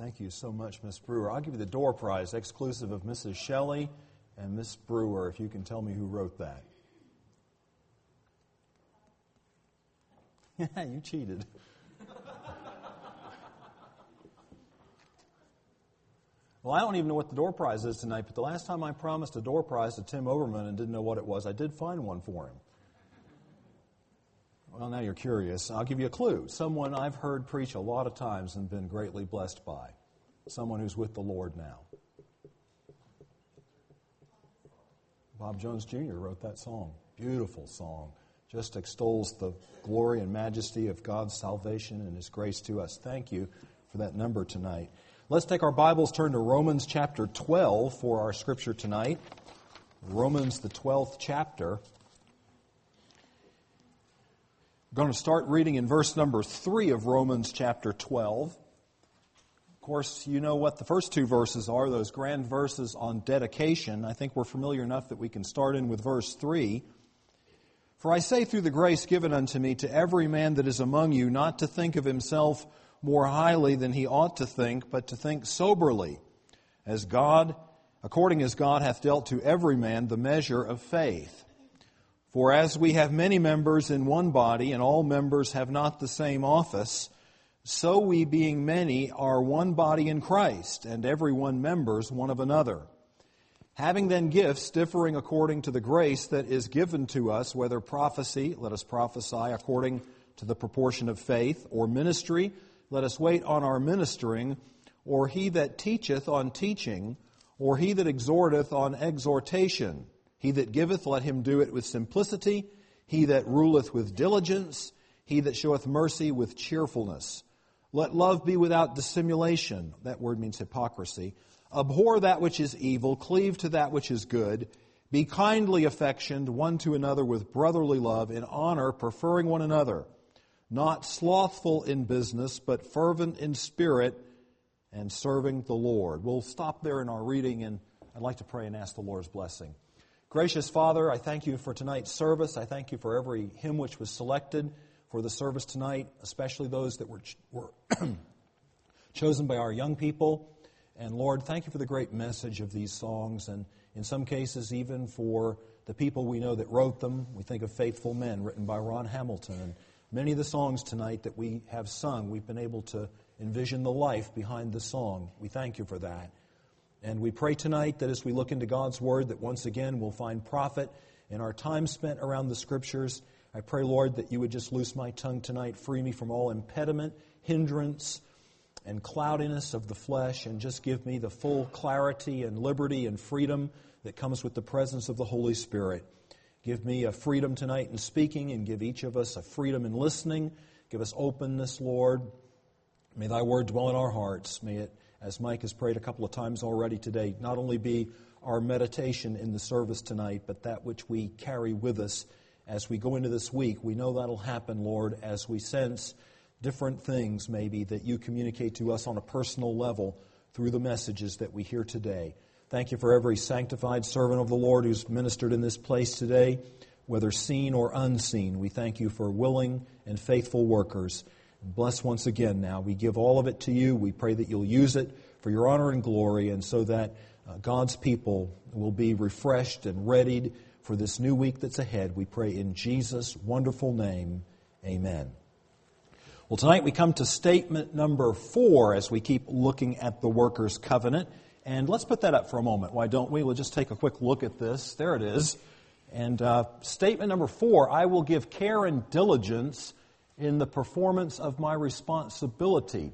Thank you so much, Miss Brewer. I'll give you the door prize, exclusive of Mrs. Shelley and Miss Brewer, if you can tell me who wrote that. You cheated. Well, I don't even know what the door prize is tonight, but the last time I promised a door prize to Tim Overman and didn't know what it was, I did find one for him. Well, now you're curious. I'll give you a clue. Someone I've heard preach a lot of times and been greatly blessed by. Someone who's with the Lord now. Bob Jones Jr. wrote that song. Beautiful song. Just extols the glory and majesty of God's salvation and His grace to us. Thank you for that number tonight. Let's take our Bibles, turn to Romans chapter 12 for our scripture tonight. Romans, the 12th chapter. We're going to start reading in verse number 3 of Romans chapter 12. Of course, you know what the first two verses are, those grand verses on dedication. I think we're familiar enough that we can start in with verse 3. For I say through the grace given unto me to every man that is among you not to think of himself more highly than he ought to think, but to think soberly, as God, according as God hath dealt to every man the measure of faith. For as we have many members in one body, and all members have not the same office, so we being many are one body in Christ, and every one members one of another. Having then gifts differing according to the grace that is given to us, whether prophecy, let us prophesy according to the proportion of faith, or ministry, let us wait on our ministering, or he that teacheth on teaching, or he that exhorteth on exhortation. He that giveth, let him do it with simplicity. He that ruleth with diligence. He that showeth mercy with cheerfulness. Let love be without dissimulation. That word means hypocrisy. Abhor that which is evil. Cleave to that which is good. Be kindly affectioned one to another with brotherly love, in honor, preferring one another. Not slothful in business, but fervent in spirit, and serving the Lord. We'll stop there in our reading, and I'd like to pray and ask the Lord's blessing. Gracious Father, I thank you for tonight's service. I thank you for every hymn which was selected for the service tonight, especially those that were chosen by our young people. And Lord, thank you for the great message of these songs, and in some cases even for the people we know that wrote them. We think of Faithful Men, written by Ron Hamilton, and many of the songs tonight that we have sung, we've been able to envision the life behind the song. We thank you for that. And we pray tonight that as we look into God's Word, that once again we'll find profit in our time spent around the Scriptures. I pray, Lord, that you would just loose my tongue tonight, free me from all impediment, hindrance, and cloudiness of the flesh, and just give me the full clarity and liberty and freedom that comes with the presence of the Holy Spirit. Give me a freedom tonight in speaking, and give each of us a freedom in listening. Give us openness, Lord. May thy word dwell in our hearts. May it, as Mike has prayed a couple of times already today, not only be our meditation in the service tonight, but that which we carry with us as we go into this week. We know that'll happen, Lord, as we sense different things maybe that you communicate to us on a personal level through the messages that we hear today. Thank you for every sanctified servant of the Lord who's ministered in this place today, whether seen or unseen. We thank you for willing and faithful workers. Bless once again now. We give all of it to you. We pray that you'll use it for your honor and glory, and so that God's people will be refreshed and readied for this new week that's ahead. We pray in Jesus' wonderful name. Amen. Well, tonight we come to statement number 4 as we keep looking at the workers' covenant. And let's put that up for a moment. Why don't we? We'll just take a quick look at this. There it is. And statement number 4, I will give care and diligence in the performance of my responsibility.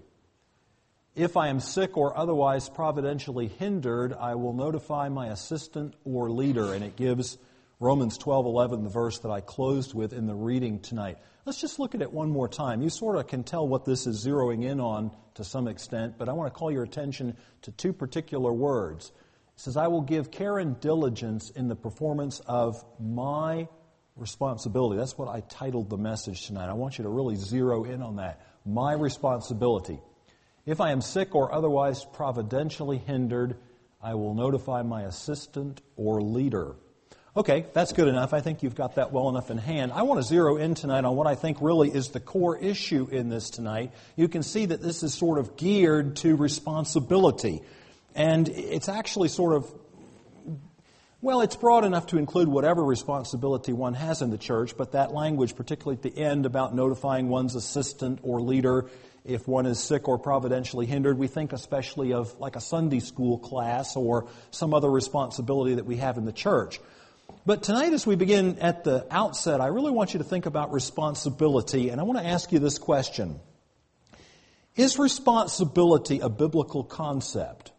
If I am sick or otherwise providentially hindered, I will notify my assistant or leader. And it gives Romans 12:11, the verse that I closed with in the reading tonight. Let's just look at it one more time. You sort of can tell what this is zeroing in on to some extent, but I want to call your attention to 2 particular words. It says, I will give care and diligence in the performance of my responsibility. That's what I titled the message tonight. I want you to really zero in on that. My responsibility. If I am sick or otherwise providentially hindered, I will notify my assistant or leader. Okay, that's good enough. I think you've got that well enough in hand. I want to zero in tonight on what I think really is the core issue in this tonight. You can see that this is sort of geared to responsibility. And it's actually sort of, well, it's broad enough to include whatever responsibility one has in the church, but that language, particularly at the end about notifying one's assistant or leader if one is sick or providentially hindered, we think especially of like a Sunday school class or some other responsibility that we have in the church. But tonight, as we begin at the outset, I really want you to think about responsibility, and I want to ask you this question. Is responsibility a biblical concept?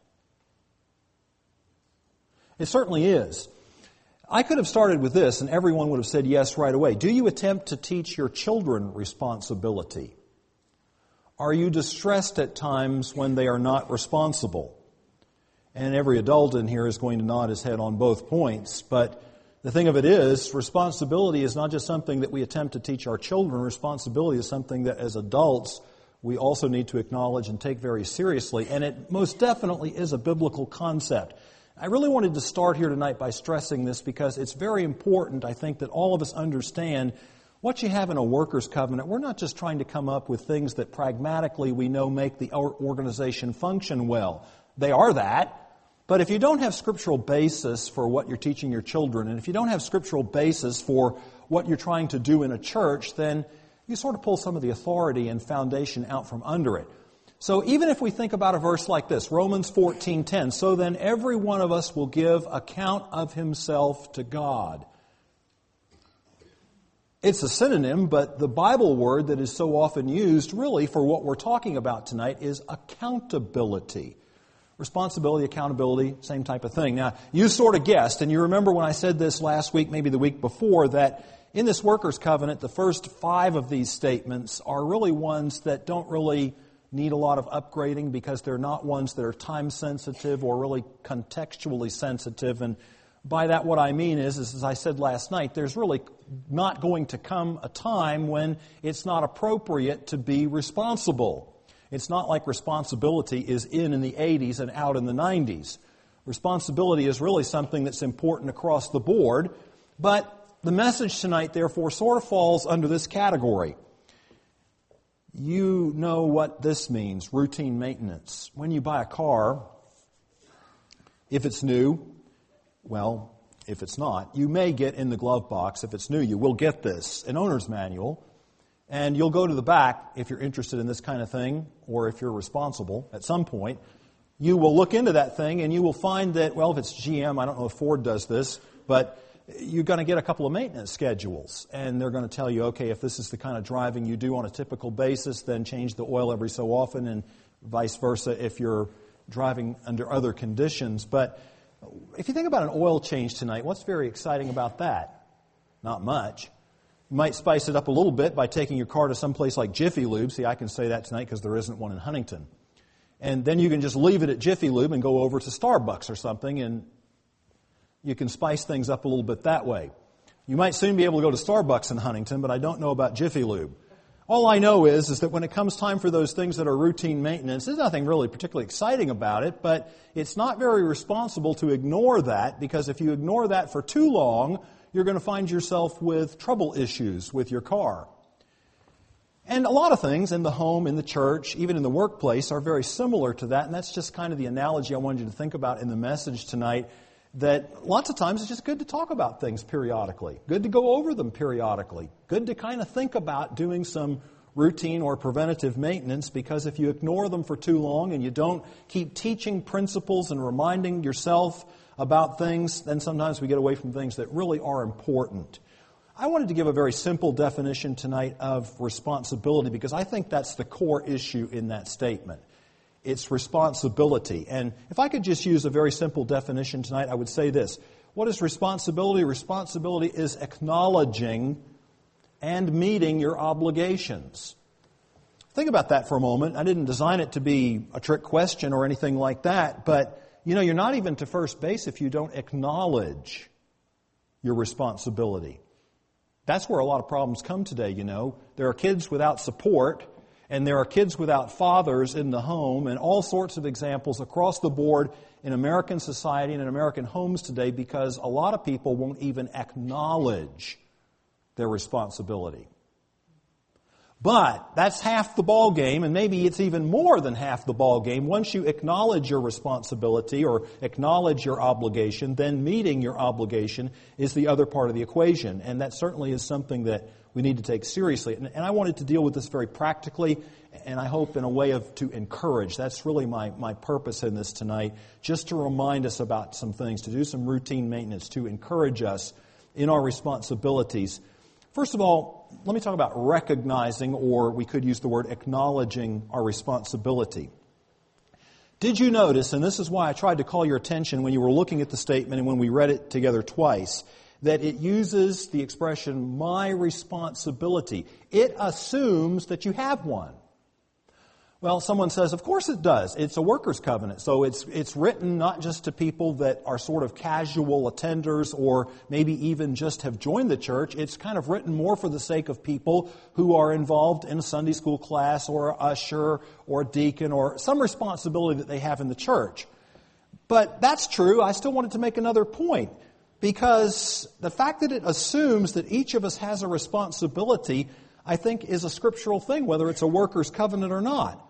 It certainly is. I could have started with this, and everyone would have said yes right away. Do you attempt to teach your children responsibility? Are you distressed at times when they are not responsible? And every adult in here is going to nod his head on both points, but the thing of it is, responsibility is not just something that we attempt to teach our children. Responsibility is something that as adults we also need to acknowledge and take very seriously. And it most definitely is a biblical concept. I really wanted to start here tonight by stressing this because it's very important, I think, that all of us understand what you have in a workers' covenant. We're not just trying to come up with things that pragmatically we know make the organization function well. They are that. But if you don't have scriptural basis for what you're teaching your children, and if you don't have scriptural basis for what you're trying to do in a church, then you sort of pull some of the authority and foundation out from under it. So even if we think about a verse like this, Romans 14:10, so then every one of us will give account of himself to God. It's a synonym, but the Bible word that is so often used really for what we're talking about tonight is accountability. Responsibility, accountability, same type of thing. Now, you sort of guessed, and you remember when I said this last week, maybe the week before, that in this workers' covenant, the first 5 of these statements are really ones that don't really need a lot of upgrading because they're not ones that are time sensitive or really contextually sensitive. And by that what I mean is, as I said last night, there's really not going to come a time when it's not appropriate to be responsible. It's not like responsibility is in the 80s and out in the 90s. Responsibility is really something that's important across the board, but the message tonight, therefore, sort of falls under this category. You know what this means, routine maintenance. When you buy a car, if it's new, well, if it's not, you may get in the glove box, if it's new, you will get this, an owner's manual. And you'll go to the back if you're interested in this kind of thing, or if you're responsible at some point. You will look into that thing and you will find that, well, if it's GM, I don't know if Ford does this, but you're going to get a couple of maintenance schedules. And they're going to tell you, okay, if this is the kind of driving you do on a typical basis, then change the oil every so often, and vice versa if you're driving under other conditions. But if you think about an oil change tonight, what's very exciting about that? Not much. You might spice it up a little bit by taking your car to some place like Jiffy Lube. See, I can say that tonight because there isn't one in Huntington. And then you can just leave it at Jiffy Lube and go over to Starbucks or something, and you can spice things up a little bit that way. You might soon be able to go to Starbucks in Huntington, but I don't know about Jiffy Lube. All I know is that when it comes time for those things that are routine maintenance, there's nothing really particularly exciting about it, but it's not very responsible to ignore that, because if you ignore that for too long, you're going to find yourself with trouble issues with your car. And a lot of things in the home, in the church, even in the workplace are very similar to that. And that's just kind of the analogy I wanted you to think about in the message tonight, that lots of times it's just good to talk about things periodically. Good to go over them periodically. Good to kind of think about doing some routine or preventative maintenance, because if you ignore them for too long and you don't keep teaching principles and reminding yourself about things, then sometimes we get away from things that really are important. I wanted to give a very simple definition tonight of responsibility because I think that's the core issue in that statement. It's responsibility. And if I could just use a very simple definition tonight, I would say this. What is responsibility? Responsibility is acknowledging and meeting your obligations. Think about that for a moment. I didn't design it to be a trick question or anything like that, but you're not even to first base if you don't acknowledge your responsibility. That's where a lot of problems come today, There are kids without support, and there are kids without fathers in the home, and all sorts of examples across the board in American society and in American homes today because a lot of people won't even acknowledge their responsibility. But that's half the ball game, and maybe it's even more than half the ball game. Once you acknowledge your responsibility or acknowledge your obligation, then meeting your obligation is the other part of the equation. And that certainly is something that we need to take seriously. And I wanted to deal with this very practically, and I hope in a way to encourage. That's really my purpose in this tonight, just to remind us about some things, to do some routine maintenance, to encourage us in our responsibilities. First of all, let me talk about recognizing, or we could use the word acknowledging our responsibility. Did you notice, and this is why I tried to call your attention when you were looking at the statement and when we read it together twice, that it uses the expression, my responsibility. It assumes that you have one. Well, someone says, of course it does. It's a workers' covenant. So it's written not just to people that are sort of casual attenders or maybe even just have joined the church. It's kind of written more for the sake of people who are involved in a Sunday school class or an usher or a deacon or some responsibility that they have in the church. But that's true. I still wanted to make another point, because the fact that it assumes that each of us has a responsibility, I think, is a scriptural thing, whether it's a workers' covenant or not.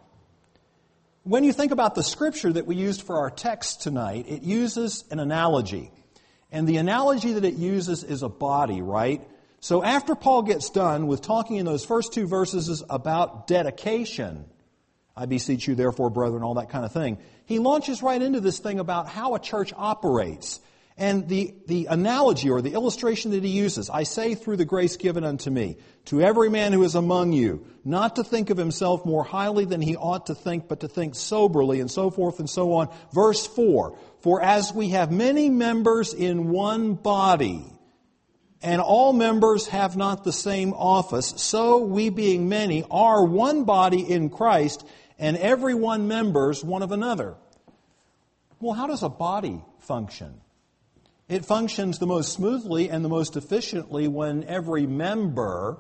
When you think about the scripture that we used for our text tonight, it uses an analogy. And the analogy that it uses is a body, right? So after Paul gets done with talking in those first two verses about dedication, I beseech you therefore, brethren, all that kind of thing, he launches right into this thing about how a church operates. And the analogy or the illustration that he uses, I say through the grace given unto me, to every man who is among you, not to think of himself more highly than he ought to think, but to think soberly, and so forth and so on. Verse 4, for as we have many members in one body, and all members have not the same office, so we being many are one body in Christ, and every one members one of another. Well, how does a body function? It functions the most smoothly and the most efficiently when every member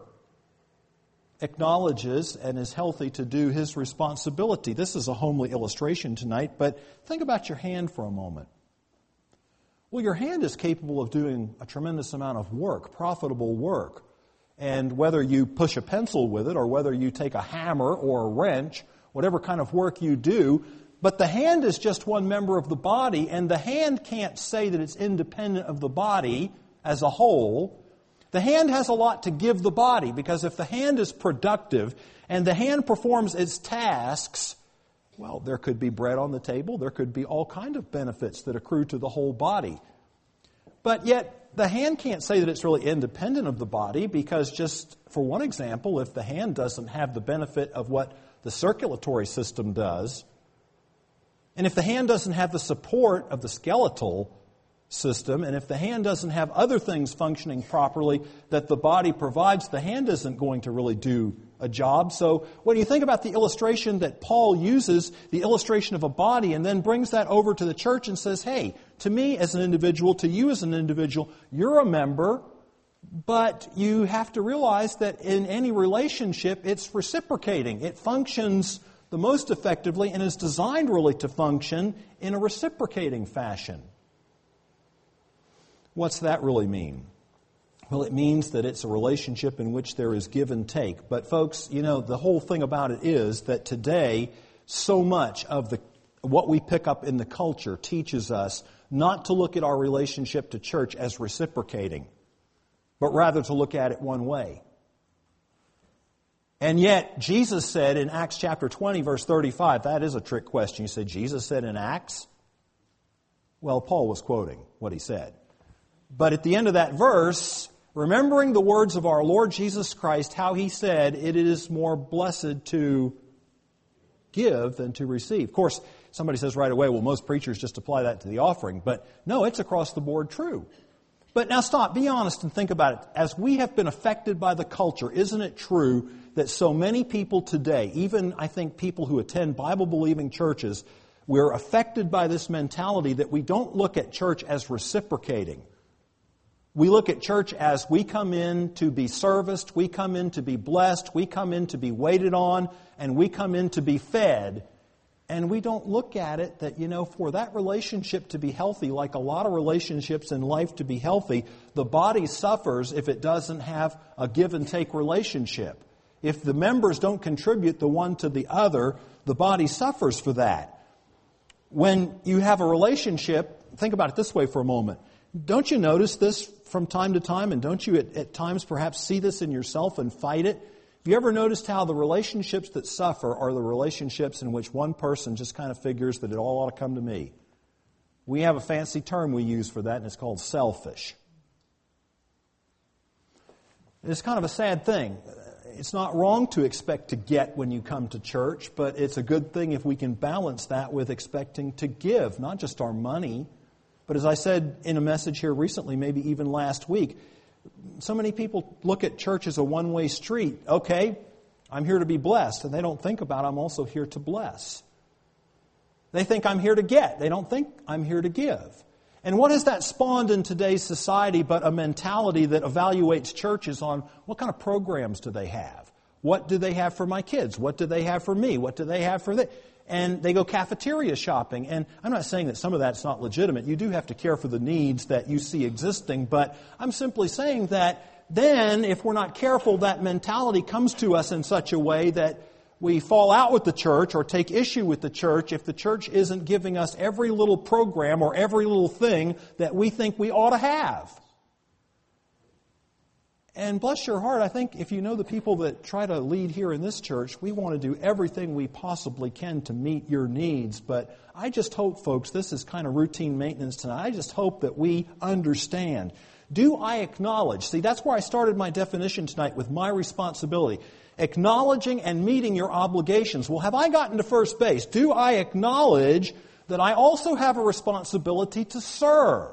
acknowledges and is healthy to do his responsibility. This is a homely illustration tonight, but think about your hand for a moment. Well, your hand is capable of doing a tremendous amount of work, profitable work. And whether you push a pencil with it or whether you take a hammer or a wrench, whatever kind of work you do, but the hand is just one member of the body, and the hand can't say that it's independent of the body as a whole. The hand has a lot to give the body, because if the hand is productive and the hand performs its tasks, well, there could be bread on the table. There could be all kinds of benefits that accrue to the whole body. But yet, the hand can't say that it's really independent of the body, because just for one example, if the hand doesn't have the benefit of what the circulatory system does, and if the hand doesn't have the support of the skeletal system, and if the hand doesn't have other things functioning properly that the body provides, the hand isn't going to really do a job. So when you think about the illustration that Paul uses, the illustration of a body, and then brings that over to the church and says, hey, to me as an individual, to you as an individual, you're a member, but you have to realize that in any relationship, it's reciprocating. It functions the most effectively and is designed really to function in a reciprocating fashion. What's that really mean? Well, it means that it's a relationship in which there is give and take. But folks, you know, the whole thing about it is that today, so much of what we pick up in the culture teaches us not to look at our relationship to church as reciprocating, but rather to look at it one way. And yet, Jesus said in Acts chapter 20, verse 35, that is a trick question. You say, Jesus said in Acts? Well, Paul was quoting what he said. But at the end of that verse, remembering the words of our Lord Jesus Christ, how he said, it is more blessed to give than to receive. Of course, somebody says right away, well, most preachers just apply that to the offering. But no, it's across the board true. But now stop, be honest and think about it. As we have been affected by the culture, isn't it true that so many people today, even I think people who attend Bible-believing churches, we're affected by this mentality that we don't look at church as reciprocating. We look at church as we come in to be serviced, we come in to be blessed, we come in to be waited on, and we come in to be fed. And we don't look at it that, for that relationship to be healthy, like a lot of relationships in life to be healthy, the body suffers if it doesn't have a give and take relationship. If the members don't contribute the one to the other, the body suffers for that. When you have a relationship, think about it this way for a moment. Don't you notice this from time to time, and don't you at times perhaps see this in yourself and fight it? Have you ever noticed how the relationships that suffer are the relationships in which one person just kind of figures that it all ought to come to me? We have a fancy term we use for that, and it's called selfish. It's kind of a sad thing. It's not wrong to expect to get when you come to church, but it's a good thing if we can balance that with expecting to give, not just our money, but as I said in a message here recently, maybe even last week, so many people look at church as a one-way street. Okay, I'm here to be blessed, and they don't think about I'm also here to bless. They think I'm here to get. They don't think I'm here to give. And what has that spawned in today's society but a mentality that evaluates churches on what kind of programs do they have? What do they have for my kids? What do they have for me? What do they have for them? And they go cafeteria shopping. And I'm not saying that some of that's not legitimate. You do have to care for the needs that you see existing. But I'm simply saying that then, if we're not careful, that mentality comes to us in such a way that we fall out with the church or take issue with the church if the church isn't giving us every little program or every little thing that we think we ought to have. And bless your heart, I think if you know the people that try to lead here in this church, we want to do everything we possibly can to meet your needs. But I just hope, folks, this is kind of routine maintenance tonight. I just hope that we understand. Do I acknowledge? See, that's where I started my definition tonight with my responsibility. Acknowledging and meeting your obligations. Well, have I gotten to first base? Do I acknowledge that I also have a responsibility to serve?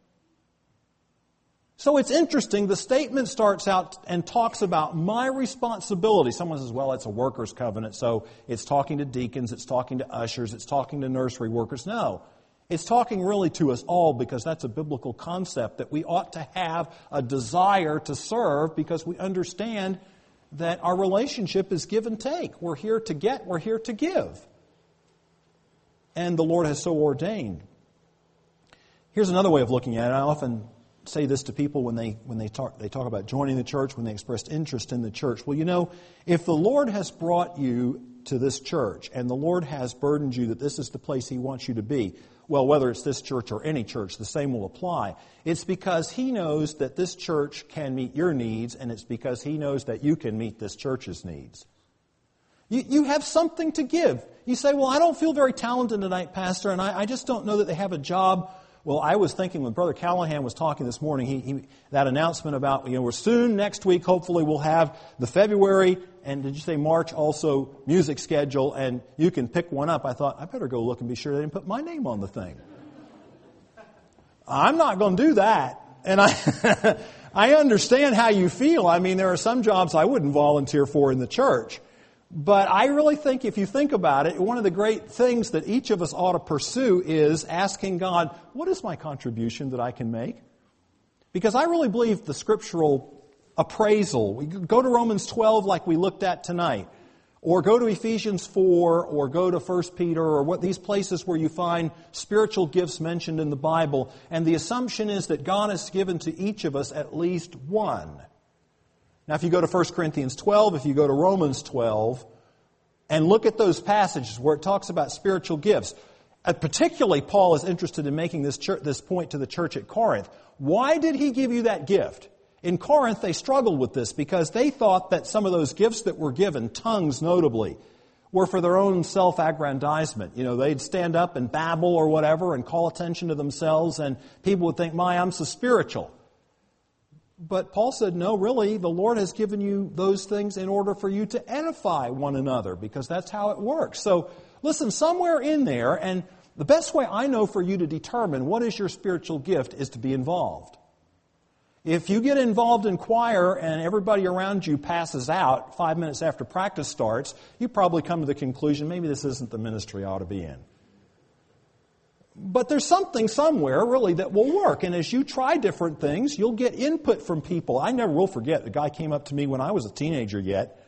So it's interesting, the statement starts out and talks about my responsibility. Someone says, well, it's a workers' covenant, so it's talking to deacons, it's talking to ushers, it's talking to nursery workers. No, it's talking really to us all because that's a biblical concept that we ought to have a desire to serve because we understand that our relationship is give and take. We're here to get, we're here to give. And the Lord has so ordained. Here's another way of looking at it. I often say this to people when they talk about joining the church, when they expressed interest in the church. Well, if the Lord has brought you to this church and the Lord has burdened you that this is the place He wants you to be, well, whether it's this church or any church, the same will apply. It's because He knows that this church can meet your needs, and it's because He knows that you can meet this church's needs. You have something to give. You say, well, I don't feel very talented tonight, Pastor, and I just don't know that they have a job. Well, I was thinking when Brother Callahan was talking this morning, he that announcement about, we're soon, next week, hopefully we'll have the February, and did you say March also, music schedule, and you can pick one up. I thought, I better go look and be sure they didn't put my name on the thing. I'm not going to do that. And I understand how you feel. I mean, there are some jobs I wouldn't volunteer for in the church. But I really think if you think about it, one of the great things that each of us ought to pursue is asking God, what is my contribution that I can make? Because I really believe the scriptural appraisal. We go to Romans 12 like we looked at tonight, or go to Ephesians 4, or go to 1 Peter, or what these places where you find spiritual gifts mentioned in the Bible. And the assumption is that God has given to each of us at least one. Now, if you go to 1 Corinthians 12, if you go to Romans 12, and look at those passages where it talks about spiritual gifts, particularly Paul is interested in making this point to the church at Corinth. Why did he give you that gift? In Corinth, they struggled with this because they thought that some of those gifts that were given, tongues notably, were for their own self-aggrandizement. They'd stand up and babble or whatever and call attention to themselves, and people would think, I'm so spiritual. But Paul said, no, really, the Lord has given you those things in order for you to edify one another, because that's how it works. So, listen, somewhere in there, and the best way I know for you to determine what is your spiritual gift is to be involved. If you get involved in choir and everybody around you passes out 5 minutes after practice starts, you probably come to the conclusion, maybe this isn't the ministry I ought to be in. But there's something somewhere, really, that will work. And as you try different things, you'll get input from people. I never will forget, the guy came up to me when I was a teenager yet,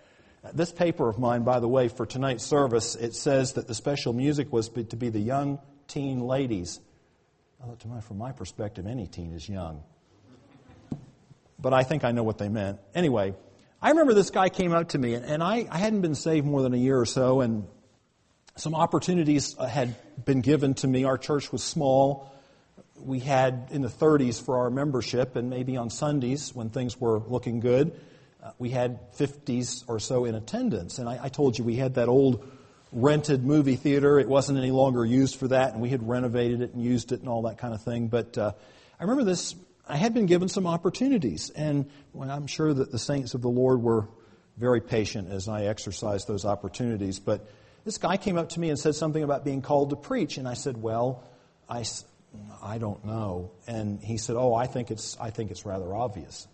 This paper of mine, by the way, for tonight's service, it says that the special music was to be the young teen ladies. From my perspective, any teen is young. But I think I know what they meant. Anyway, I remember this guy came up to me, and I hadn't been saved more than a year or so, and some opportunities had been given to me. Our church was small. We had in the 30s for our membership, and maybe on Sundays when things were looking good, we had 50s or so in attendance. And I told you we had that old rented movie theater. It wasn't any longer used for that, and we had renovated it and used it and all that kind of thing. But I remember this. I had been given some opportunities, and I'm sure that the saints of the Lord were very patient as I exercised those opportunities. But this guy came up to me and said something about being called to preach, and I said, "Well, I don't know." And he said, "Oh, I think it's rather obvious."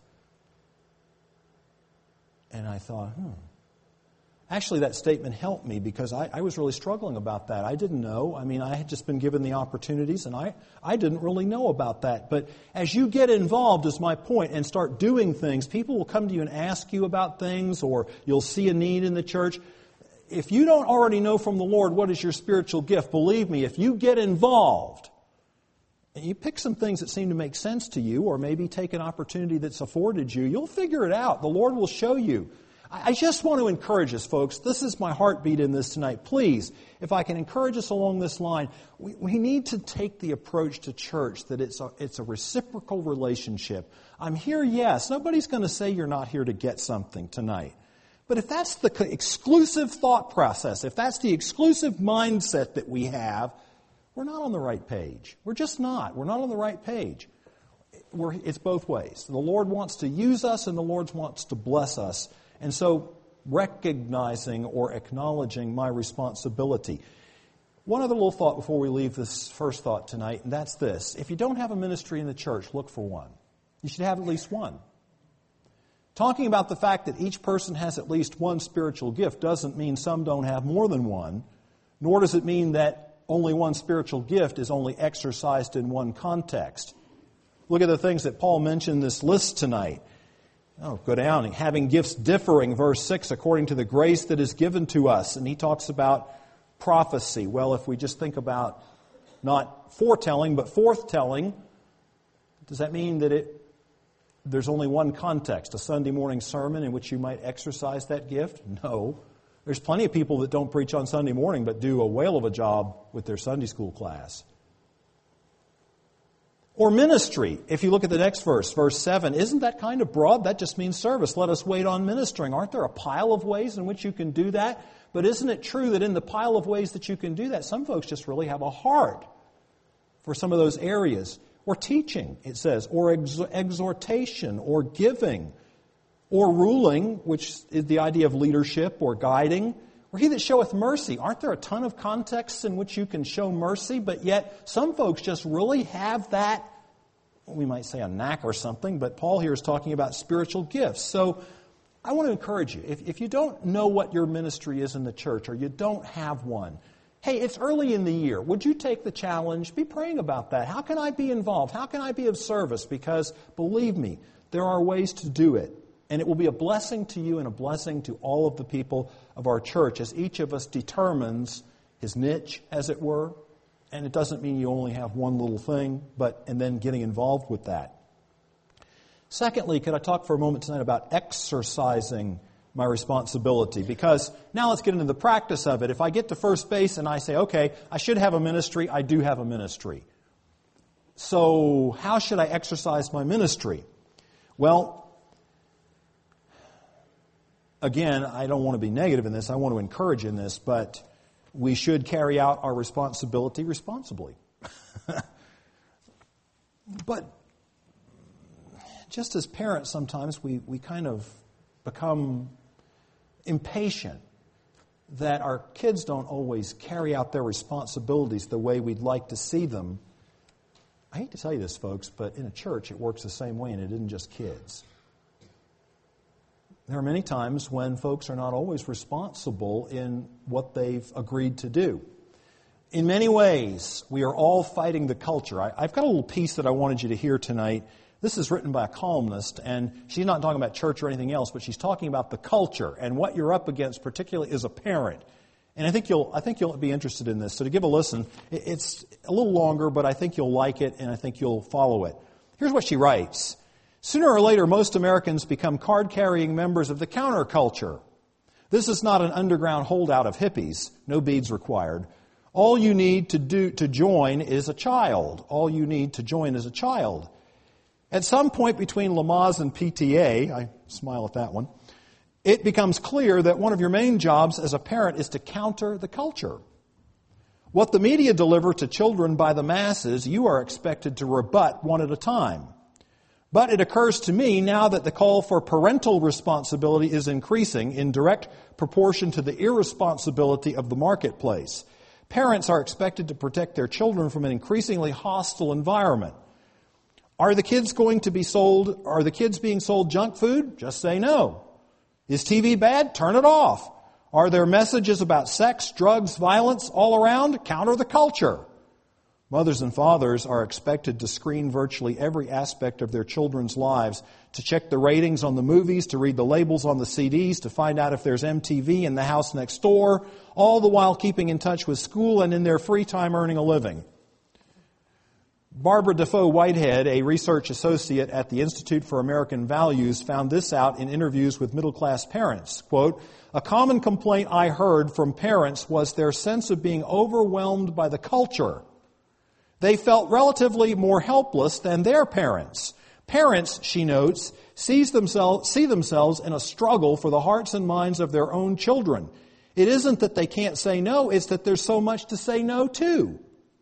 And I thought, Actually, that statement helped me because I was really struggling about that. I didn't know. I mean, I had just been given the opportunities, and I didn't really know about that. But as you get involved, is my point, and start doing things, people will come to you and ask you about things, or you'll see a need in the church. If you don't already know from the Lord what is your spiritual gift, believe me, if you get involved, and you pick some things that seem to make sense to you, or maybe take an opportunity that's afforded you, you'll figure it out. The Lord will show you. I just want to encourage us, folks. This is my heartbeat in this tonight. Please, if I can encourage us along this line, we need to take the approach to church that it's a reciprocal relationship. I'm here, yes. Nobody's going to say you're not here to get something tonight. But if that's the exclusive thought process, if that's the exclusive mindset that we have, we're not on the right page. We're just not. We're not on the right page. It's both ways. The Lord wants to use us, and the Lord wants to bless us. And so, recognizing or acknowledging my responsibility. One other little thought before we leave this first thought tonight, and that's this. If you don't have a ministry in the church, look for one. You should have at least one. Talking about the fact that each person has at least one spiritual gift doesn't mean some don't have more than one, nor does it mean that only one spiritual gift is only exercised in one context. Look at the things that Paul mentioned in this list tonight. Go down. Having gifts differing, verse 6, according to the grace that is given to us. And he talks about prophecy. Well, if we just think about not foretelling, but forthtelling, does that mean that there's only one context, a Sunday morning sermon in which you might exercise that gift? No. There's plenty of people that don't preach on Sunday morning, but do a whale of a job with their Sunday school class. Or ministry. If you look at the next verse, verse 7, isn't that kind of broad? That just means service. Let us wait on ministering. Aren't there a pile of ways in which you can do that? But isn't it true that in the pile of ways that you can do that, some folks just really have a heart for some of those areas? Or teaching, it says, or exhortation, or giving, or ruling, which is the idea of leadership, or guiding, or he that showeth mercy. Aren't there a ton of contexts in which you can show mercy, but yet some folks just really have that, we might say a knack or something, but Paul here is talking about spiritual gifts. So I want to encourage you, if you don't know what your ministry is in the church, or you don't have one, hey, it's early in the year. Would you take the challenge? Be praying about that. How can I be involved? How can I be of service? Because believe me, there are ways to do it. And it will be a blessing to you and a blessing to all of the people of our church as each of us determines his niche, as it were. And it doesn't mean you only have one little thing, and then getting involved with that. Secondly, could I talk for a moment tonight about exercising my responsibility? Because now let's get into the practice of it. If I get to first base and I say, okay, I should have a ministry, I do have a ministry. So how should I exercise my ministry? Well, again, I don't want to be negative in this. I want to encourage in this, but we should carry out our responsibility responsibly. But just as parents, sometimes we kind of become impatient that our kids don't always carry out their responsibilities the way we'd like to see them. I hate to tell you this, folks, but in a church it works the same way, and it isn't just kids. There are many times when folks are not always responsible in what they've agreed to do. In many ways, we are all fighting the culture. I've got a little piece that I wanted you to hear tonight This is written by a columnist, and she's not talking about church or anything else, but she's talking about the culture and what you're up against, particularly as a parent. And I think you'll be interested in this. So to give a listen, it's a little longer, but I think you'll like it, and I think you'll follow it. Here's what she writes. Sooner or later, most Americans become card-carrying members of the counterculture. This is not an underground holdout of hippies, no beads required. All you need to join is a child. All you need to join is a child. At some point between Lamaze and PTA, I smile at that one, it becomes clear that one of your main jobs as a parent is to counter the culture. What the media deliver to children by the masses, you are expected to rebut one at a time. But it occurs to me now that the call for parental responsibility is increasing in direct proportion to the irresponsibility of the marketplace. Parents are expected to protect their children from an increasingly hostile environment. Are the kids being sold junk food? Just say no. Is TV bad? Turn it off. Are there messages about sex, drugs, violence all around? Counter the culture. Mothers and fathers are expected to screen virtually every aspect of their children's lives, to check the ratings on the movies, to read the labels on the CDs, to find out if there's MTV in the house next door, all the while keeping in touch with school and in their free time earning a living. Barbara Defoe Whitehead, a research associate at the Institute for American Values, found this out in interviews with middle-class parents. Quote, a common complaint I heard from parents was their sense of being overwhelmed by the culture. They felt relatively more helpless than their parents. Parents, she notes, see themselves in a struggle for the hearts and minds of their own children. It isn't that they can't say no, it's that there's so much to say no to.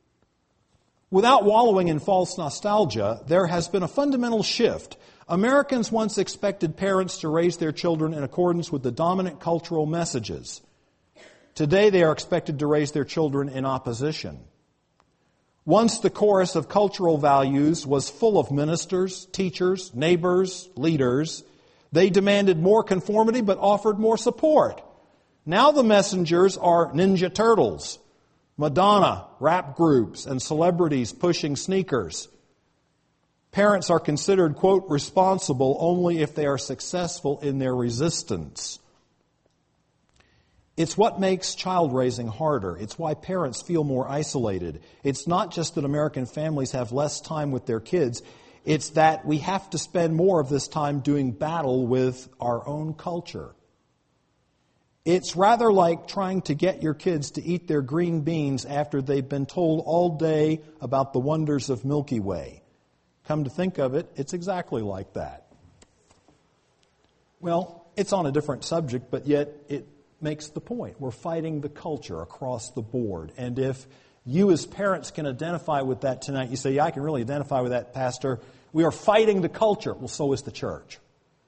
Without wallowing in false nostalgia, there has been a fundamental shift. Americans once expected parents to raise their children in accordance with the dominant cultural messages. Today they are expected to raise their children in opposition. Once the chorus of cultural values was full of ministers, teachers, neighbors, leaders. They demanded more conformity but offered more support. Now the messengers are Ninja Turtles, Madonna, rap groups, and celebrities pushing sneakers. Parents are considered, quote, responsible only if they are successful in their resistance. It's what makes child raising harder. It's why parents feel more isolated. It's not just that American families have less time with their kids. It's that we have to spend more of this time doing battle with our own culture. It's rather like trying to get your kids to eat their green beans after they've been told all day about the wonders of Milky Way. Come to think of it, it's exactly like that. Well, it's on a different subject, but yet it makes the point. We're fighting the culture across the board. And if you as parents can identify with that tonight, you say, yeah, I can really identify with that, Pastor. We are fighting the culture. Well, so is the church.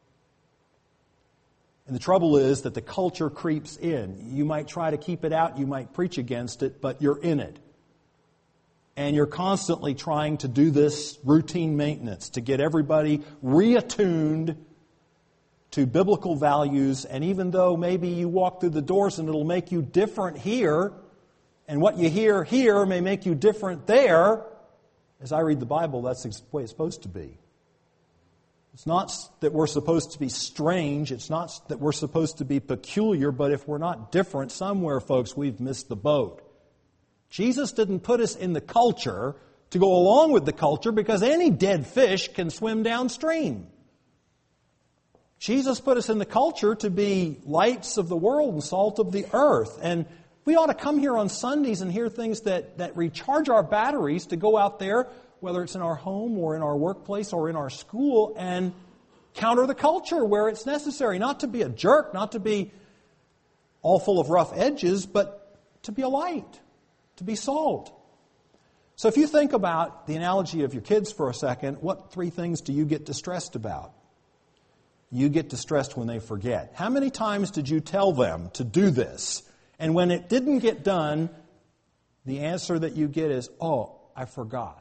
And the trouble is that the culture creeps in. You might try to keep it out, you might preach against it, but you're in it. And you're constantly trying to do this routine maintenance to get everybody reattuned to biblical values. And even though maybe you walk through the doors and it'll make you different here, and what you hear here may make you different there, as I read the Bible, that's the way it's supposed to be. It's not that we're supposed to be strange. It's not that we're supposed to be peculiar. But if we're not different somewhere, folks, we've missed the boat. Jesus didn't put us in the culture to go along with the culture because any dead fish can swim downstream. Jesus put us in the culture to be lights of the world and salt of the earth. And we ought to come here on Sundays and hear things that recharge our batteries to go out there, whether it's in our home or in our workplace or in our school, and counter the culture where it's necessary. Not to be a jerk, not to be all full of rough edges, but to be a light, to be salt. So if you think about the analogy of your kids for a second, what three things do you get distressed about? You get distressed when they forget. How many times did you tell them to do this? And when it didn't get done, the answer that you get is, oh, I forgot.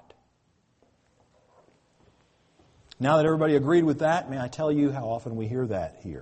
Now that everybody agreed with that, may I tell you how often we hear that here?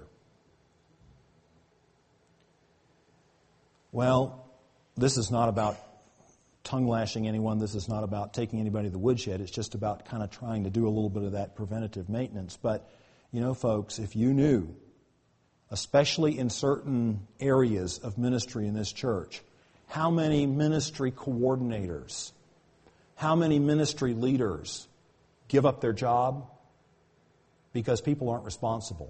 Well, this is not about tongue-lashing anyone. This is not about taking anybody to the woodshed. It's just about kind of trying to do a little bit of that preventative maintenance. But, you know, folks, if you knew, especially in certain areas of ministry in this church, how many ministry coordinators, how many ministry leaders give up their job because people aren't responsible.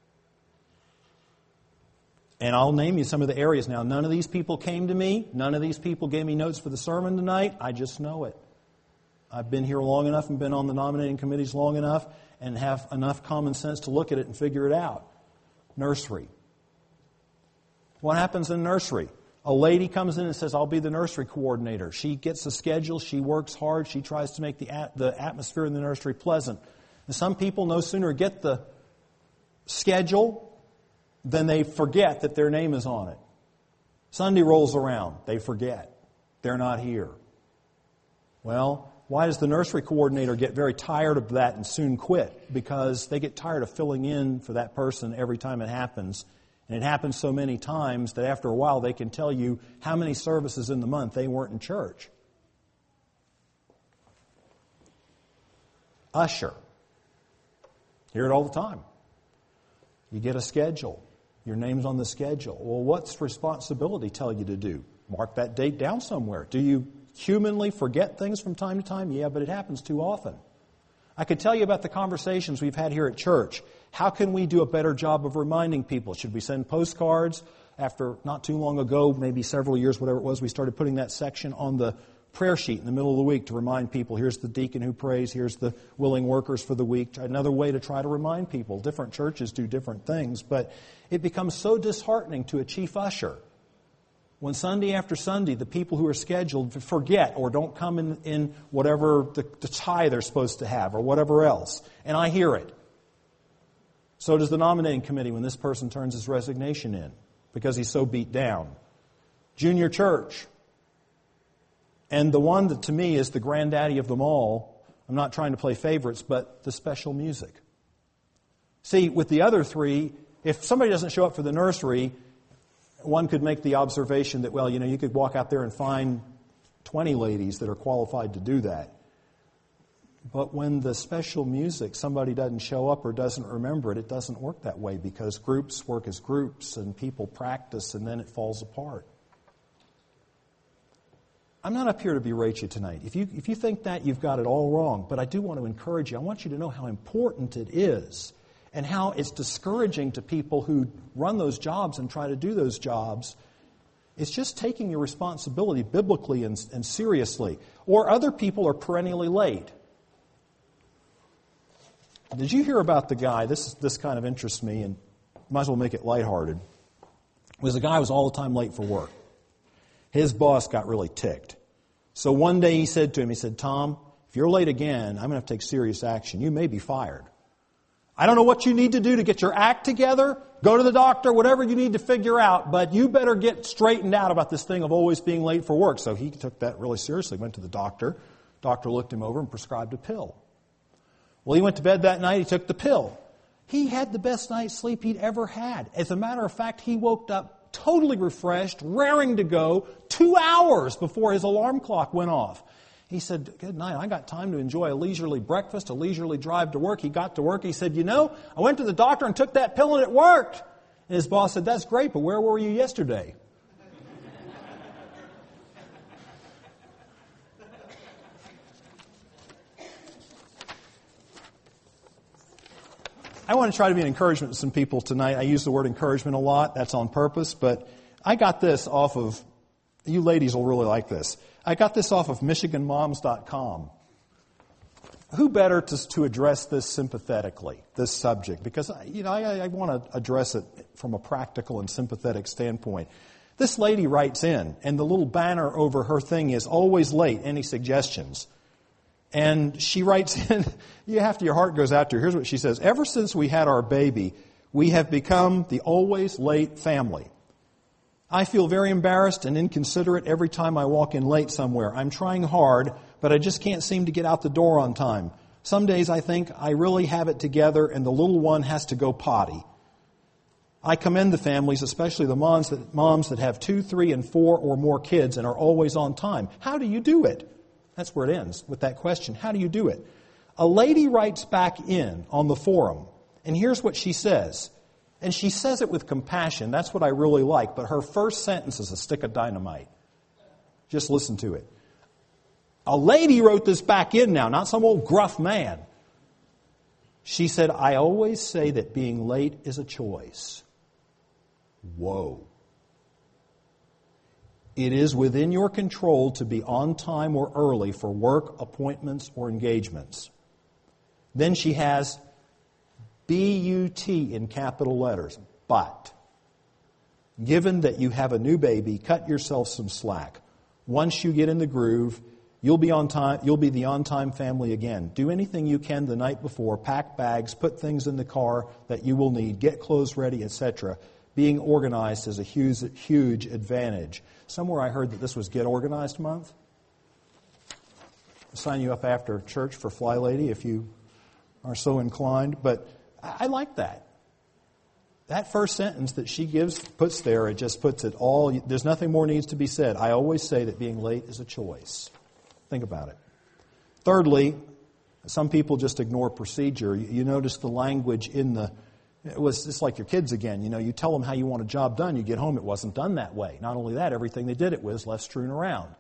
And I'll name you some of the areas now. None of these people came to me. None of these people gave me notes for the sermon tonight. I just know it. I've been here long enough and been on the nominating committees long enough and have enough common sense to look at it and figure it out. Nursery. What happens in nursery? A lady comes in and says, I'll be the nursery coordinator. She gets a schedule. She works hard. She tries to make the atmosphere in the nursery pleasant. And some people no sooner get the schedule than they forget that their name is on it. Sunday rolls around. They forget. They're not here. Well, why does the nursery coordinator get very tired of that and soon quit? Because they get tired of filling in for that person every time it happens. And it happens so many times that after a while they can tell you how many services in the month they weren't in church. Usher. Hear it all the time. You get a schedule. Your name's on the schedule. Well, what's responsibility tell you to do? Mark that date down somewhere. Do you humanly forget things from time to time? Yeah, but it happens too often. I could tell you about the conversations we've had here at church. How can we do a better job of reminding people? Should we send postcards? After not too long ago, maybe several years, whatever it was, we started putting that section on the prayer sheet in the middle of the week to remind people, here's the deacon who prays, here's the willing workers for the week. Another way to try to remind people. Different churches do different things, but it becomes so disheartening to a chief usher when Sunday after Sunday the people who are scheduled forget or don't come in whatever the tie they're supposed to have or whatever else. And I hear it. So does the nominating committee when this person turns his resignation in because he's so beat down. Junior church. And the one that to me is the granddaddy of them all, I'm not trying to play favorites, but the special music. See, with the other three, if somebody doesn't show up for the nursery, one could make the observation that, well, you know, you could walk out there and find 20 ladies that are qualified to do that. But when the special music, somebody doesn't show up or doesn't remember it, it doesn't work that way because groups work as groups and people practice and then it falls apart. I'm not up here to berate you tonight. If you think that, you've got it all wrong. But I do want to encourage you. I want you to know how important it is and how it's discouraging to people who run those jobs and try to do those jobs. It's just taking your responsibility biblically and seriously. Or other people are perennially late. Did you hear about the guy? This kind of interests me and might as well make it lighthearted. It was a guy who was all the time late for work. His boss got really ticked. So one day he said to him, Tom, if you're late again, I'm going to have to take serious action. You may be fired. I don't know what you need to do to get your act together. Go to the doctor, whatever you need to figure out, but you better get straightened out about this thing of always being late for work. So he took that really seriously, went to the doctor. Doctor looked him over and prescribed a pill. Well, he went to bed that night, he took the pill. He had the best night's sleep he'd ever had. As a matter of fact, he woke up totally refreshed, raring to go, 2 hours before his alarm clock went off. He said, good night, I got time to enjoy a leisurely breakfast, a leisurely drive to work. He got to work, he said, I went to the doctor and took that pill and it worked. And his boss said, that's great, but where were you yesterday? I want to try to be an encouragement to some people tonight. I use the word encouragement a lot. That's on purpose. But I got this off of, you ladies will really like this. I got this off of MichiganMoms.com. Who better to address this sympathetically, this subject? Because, I want to address it from a practical and sympathetic standpoint. This lady writes in, and the little banner over her thing is always late. Any suggestions? And she writes in, your heart goes out to her. Here's what she says. Ever since we had our baby, we have become the always late family. I feel very embarrassed and inconsiderate every time I walk in late somewhere. I'm trying hard, but I just can't seem to get out the door on time. Some days I think I really have it together and the little one has to go potty. I commend the families, especially the moms that have 2, 3, and 4 or more kids and are always on time. How do you do it? That's where it ends, with that question. How do you do it? A lady writes back in on the forum, and here's what she says. And she says it with compassion. That's what I really like. But her first sentence is a stick of dynamite. Just listen to it. A lady wrote this back in now, not some old gruff man. She said, I always say that being late is a choice. Whoa. It is within your control to be on time or early for work, appointments, or engagements. Then she has B-U-T in capital letters. But, given that you have a new baby, cut yourself some slack. Once you get in the groove, you'll be on time. You'll be the on-time family again. Do anything you can the night before. Pack bags, put things in the car that you will need, get clothes ready, etc. Being organized is a huge advantage. Somewhere I heard that this was Get Organized Month. I'll sign you up after church for Fly Lady if you are so inclined. But I like that. That first sentence that she puts there, it just puts it all. There's nothing more needs to be said. I always say that being late is a choice. Think about it. Thirdly, some people just ignore procedure. You notice the language in the... It was just like your kids again. You know, you tell them how you want a job done. You get home, it wasn't done that way. Not only that, everything they did it with was left strewn around.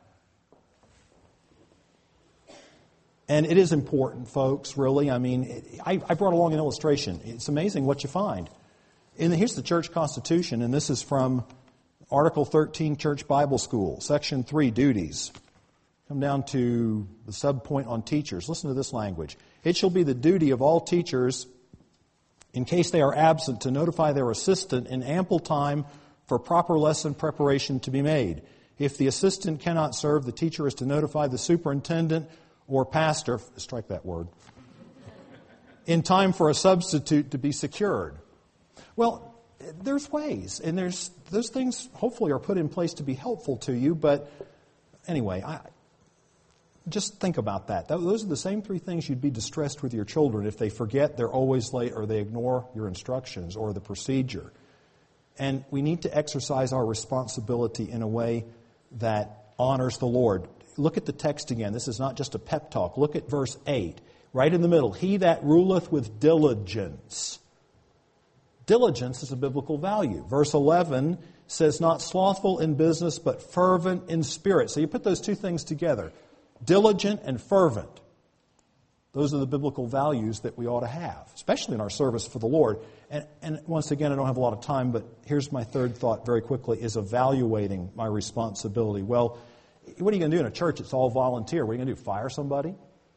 And it is important, folks, really. I mean, I brought along an illustration. It's amazing what you find. Here's the church constitution, and this is from Article 13, Church Bible School, Section 3, Duties. Come down to the subpoint on teachers. Listen to this language. It shall be the duty of all teachers, in case they are absent, to notify their assistant in ample time for proper lesson preparation to be made. If the assistant cannot serve, the teacher is to notify the superintendent or pastor, strike that word, in time for a substitute to be secured. Well, there's ways, and those things hopefully are put in place to be helpful to you, but anyway, just think about that. Those are the same 3 things you'd be distressed with your children if they forget, they're always late, or they ignore your instructions or the procedure. And we need to exercise our responsibility in a way that honors the Lord. Look at the text again. This is not just a pep talk. Look at verse 8, right in the middle. He that ruleth with diligence. Diligence is a biblical value. Verse 11 says, not slothful in business, but fervent in spirit. So you put those 2 things together. Diligent and fervent. Those are the biblical values that we ought to have, especially in our service for the Lord. And once again, I don't have a lot of time, but here's my third thought very quickly, is evaluating my responsibility. Well, what are you going to do in a church? It's all volunteer. What are you going to do, fire somebody?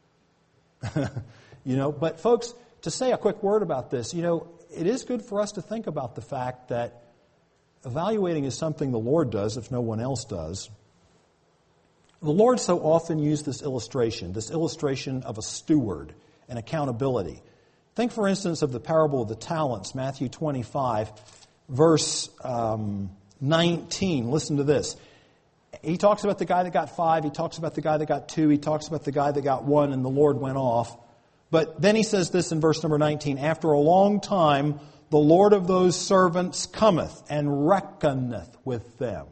But folks, to say a quick word about this, it is good for us to think about the fact that evaluating is something the Lord does if no one else does. The Lord so often used this illustration of a steward and accountability. Think, for instance, of the parable of the talents, Matthew 25, verse 19. Listen to this. He talks about the guy that got 5. He talks about the guy that got 2. He talks about the guy that got 1, and the Lord went off. But then he says this in verse number 19. After a long time, the Lord of those servants cometh and reckoneth with them.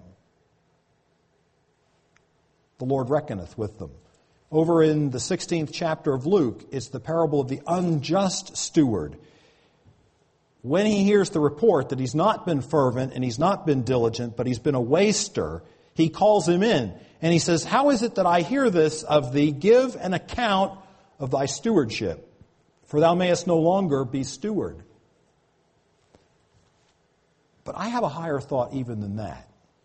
The Lord reckoneth with them. Over in the 16th chapter of Luke, it's the parable of the unjust steward. When he hears the report that he's not been fervent and he's not been diligent, but he's been a waster, he calls him in. And he says, how is it that I hear this of thee? Give an account of thy stewardship, for thou mayest no longer be steward. But I have a higher thought even than that.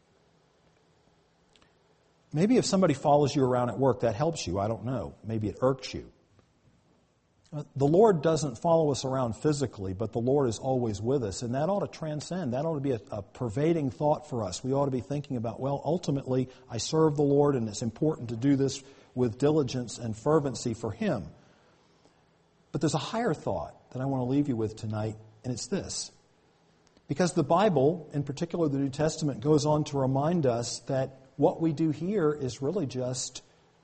Maybe if somebody follows you around at work, that helps you. I don't know. Maybe it irks you. The Lord doesn't follow us around physically, but the Lord is always with us. And that ought to transcend. That ought to be a pervading thought for us. We ought to be thinking about, well, ultimately, I serve the Lord, and it's important to do this with diligence and fervency for Him. But there's a higher thought that I want to leave you with tonight, and it's this. Because the Bible, in particular the New Testament, goes on to remind us that what we do here is really just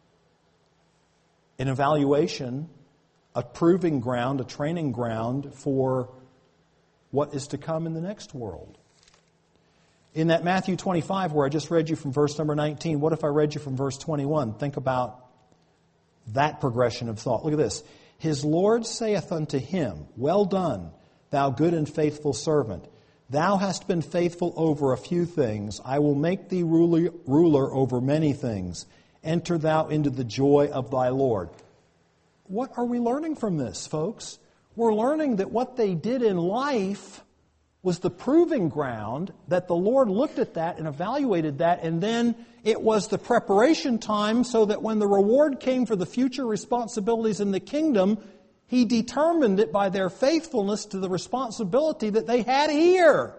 an evaluation, a proving ground, a training ground for what is to come in the next world. In that Matthew 25 where I just read you from verse number 19, what if I read you from verse 21? Think about that progression of thought. Look at this. His Lord saith unto him, Well done, thou good and faithful servant. Thou hast been faithful over a few things. I will make thee ruler over many things. Enter thou into the joy of thy Lord. What are we learning from this, folks? We're learning that what they did in life was the proving ground, that the Lord looked at that and evaluated that, and then it was the preparation time so that when the reward came for the future responsibilities in the kingdom, He determined it by their faithfulness to the responsibility that they had here.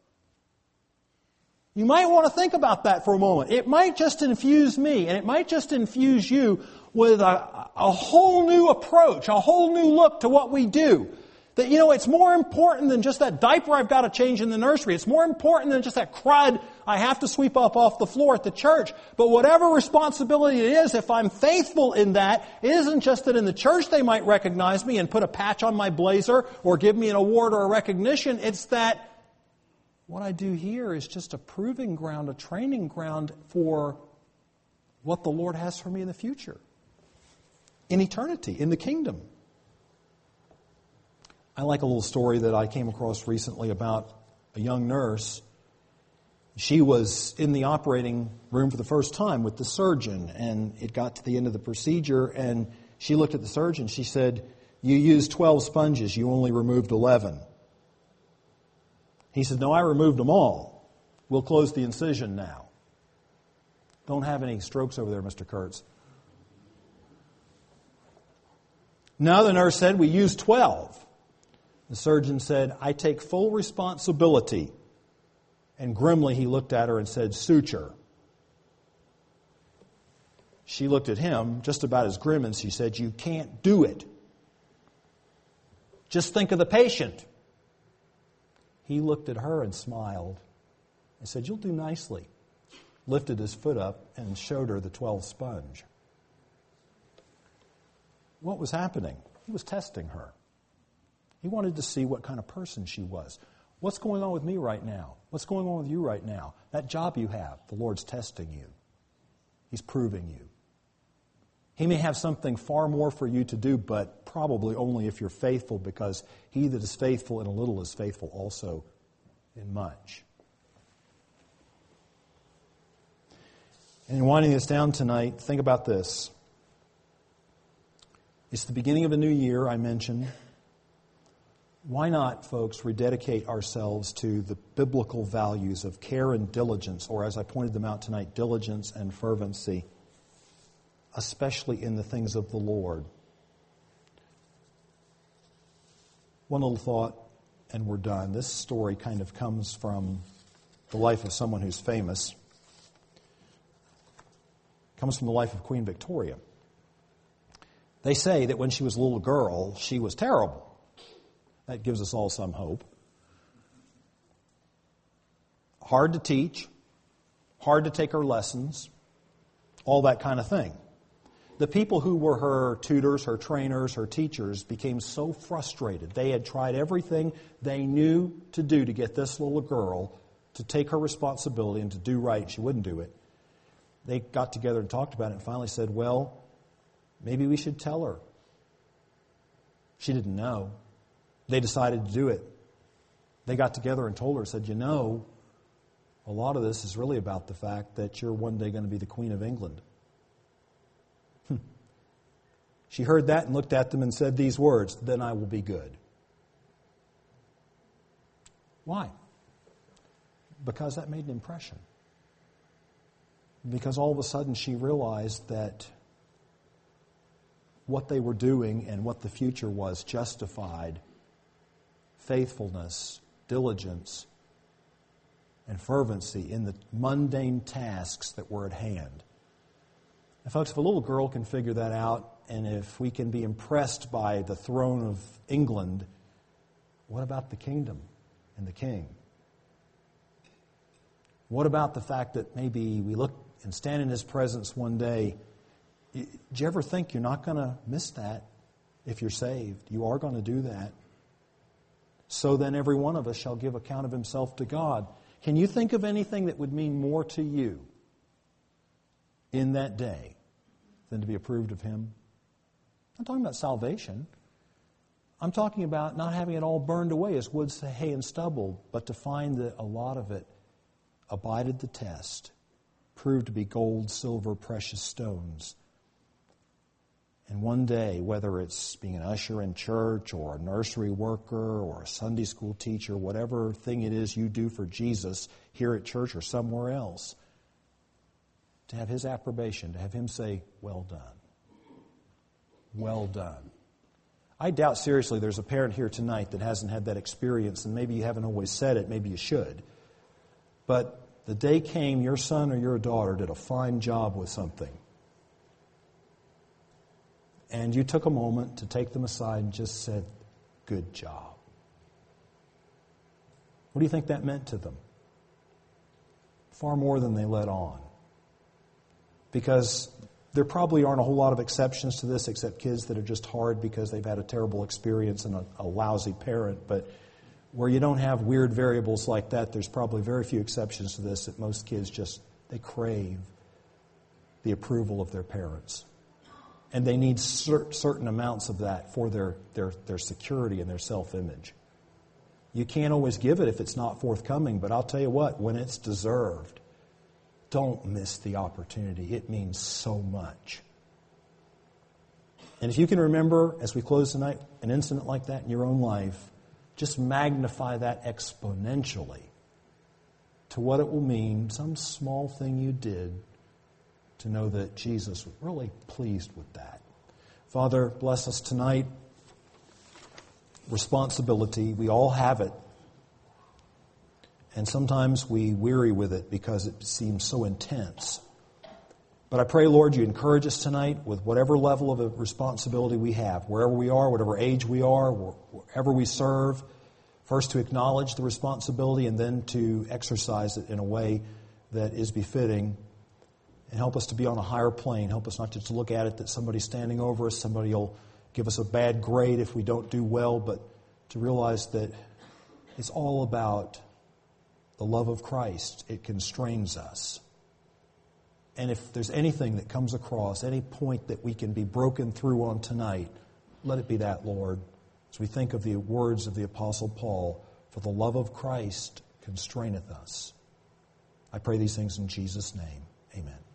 You might want to think about that for a moment. It might just infuse me, and it might just infuse you with a whole new approach, a whole new look to what we do. That, it's more important than just that diaper I've got to change in the nursery. It's more important than just that crud I have to sweep up off the floor at the church. But whatever responsibility it is, if I'm faithful in that, it isn't just that in the church they might recognize me and put a patch on my blazer or give me an award or a recognition. It's that what I do here is just a proving ground, a training ground for what the Lord has for me in the future, in eternity, in the kingdom. I like a little story that I came across recently about a young nurse. She was in the operating room for the first time with the surgeon, and it got to the end of the procedure, and she looked at the surgeon. She said, "You used 12 sponges, you only removed 11. He said, "No, I removed them all. We'll close the incision now." Don't have any strokes over there, Mr. Kurtz. Now the nurse said, "We used 12. The surgeon said, "I take full responsibility." And grimly he looked at her and said, "Suture." She looked at him just about as grim and she said, "You can't do it. Just think of the patient." He looked at her and smiled and said, "You'll do nicely." Lifted his foot up and showed her the 12th sponge. What was happening? He was testing her. He wanted to see what kind of person she was. What's going on with me right now? What's going on with you right now? That job you have, the Lord's testing you. He's proving you. He may have something far more for you to do, but probably only if you're faithful, because he that is faithful in a little is faithful also in much. And in winding this down tonight, think about this. It's the beginning of a new year, I mentioned. Why not, folks, rededicate ourselves to the biblical values of care and diligence, or as I pointed them out tonight, diligence and fervency, especially in the things of the Lord. One little thought, and we're done. This story kind of comes from the life of someone who's famous. It comes from the life of Queen Victoria. They say that when she was a little girl, she was terrible. That gives us all some hope. Hard to teach, hard to take her lessons, all that kind of thing. The people who were her tutors, her trainers, her teachers became so frustrated. They had tried everything they knew to do to get this little girl to take her responsibility and to do right. She wouldn't do it. They got together and talked about it and finally said, "Well, maybe we should tell her." She didn't know. They decided to do it. They got together and told her, said, "A lot of this is really about the fact that you're one day going to be the Queen of England." She heard that and looked at them and said these words, "Then I will be good." Why? Because that made an impression. Because all of a sudden she realized that what they were doing and what the future was justified faithfulness, diligence, and fervency in the mundane tasks that were at hand. And folks, if a little girl can figure that out, and if we can be impressed by the throne of England, what about the kingdom and the king? What about the fact that maybe we look and stand in his presence one day? Do you ever think you're not going to miss that if you're saved? You are going to do that. so then every one of us shall give account of himself to God. Can you think of anything that would mean more to you in that day than to be approved of him? I'm talking about salvation. I'm talking about not having it all burned away as wood, hay, and stubble, but to find that a lot of it abided the test, proved to be gold, silver, precious stones. And one day, whether it's being an usher in church or a nursery worker or a Sunday school teacher, whatever thing it is you do for Jesus here at church or somewhere else, to have his approbation, to have him say, well done. Well done. I doubt seriously there's a parent here tonight that hasn't had that experience, and maybe you haven't always said it, maybe you should. But the day came your son or your daughter did a fine job with something. And you took a moment to take them aside and just said, good job. What do you think that meant to them? Far more than they let on. Because there probably aren't a whole lot of exceptions to this except kids that are just hard because they've had a terrible experience and a lousy parent. But where you don't have weird variables like that, there's probably very few exceptions to this, that most kids just, they crave the approval of their parents. And they need certain amounts of that for their security and their self-image. You can't always give it if it's not forthcoming, but I'll tell you what, when it's deserved, don't miss the opportunity. It means so much. And if you can remember, as we close tonight, an incident like that in your own life, just magnify that exponentially to what it will mean, some small thing you did, to know that Jesus was really pleased with that. Father, bless us tonight. Responsibility, we all have it. And sometimes we weary with it because it seems so intense. But I pray, Lord, you encourage us tonight with whatever level of responsibility we have, wherever we are, whatever age we are, wherever we serve, first to acknowledge the responsibility and then to exercise it in a way that is befitting. And help us to be on a higher plane. Help us not just to look at it that somebody's standing over us, somebody will give us a bad grade if we don't do well, but to realize that it's all about the love of Christ. It constrains us. And if there's anything that comes across, any point that we can be broken through on tonight, let it be that, Lord. As we think of the words of the Apostle Paul, for the love of Christ constraineth us. I pray these things in Jesus' name. Amen.